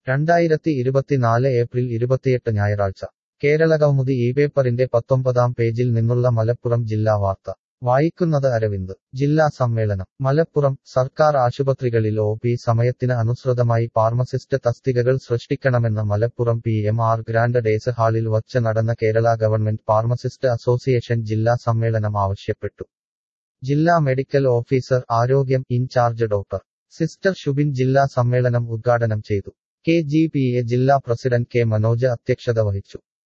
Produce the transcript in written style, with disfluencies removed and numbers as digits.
2024 April 28 ഞായറാഴ്ച കേരളകൗമുദി ഈ പേപ്പറിന്റെ 19-ാം പേജിൽ നിന്നുള്ള മലപ്പുറം ജില്ലാ വാർത്ത വായിക്കുന്നത് അരവിന്ദ്. ജില്ലാ സമ്മേളനം മലപ്പുറം. സർക്കാർ ആശുപത്രികളിൽ ഒ.പി. സമയത്തിന് അനുസൃതമായി ഫാർമസിസ്റ്റ് തസ്തികകൾ സൃഷ്ടിക്കണമെന്ന് മലപ്പുറം പി.എം.ആർ ഗ്രാൻഡ് ഡേസ് ഹാളിൽ വച്ച് നടന്ന കേരള ഗവൺമെന്റ് ഫാർമസിസ്റ്റ് അസോസിയേഷൻ ജില്ലാ സമ്മേളനം ആവശ്യപ്പെട്ടു. ജില്ലാ മെഡിക്കൽ ഓഫീസർ ആരോഗ്യം ഇൻചാർജ് ഡോക്ടർ സിസ്റ്റർ ഷുബിൻ ജില്ലാ സമ്മേളനം ഉദ്ഘാടനം ചെയ്തു. കെ.ജി.പി.എ ജില്ലാ പ്രസിഡന്റ് കെ. മനോജ് അധ്യക്ഷത വഹിച്ചു.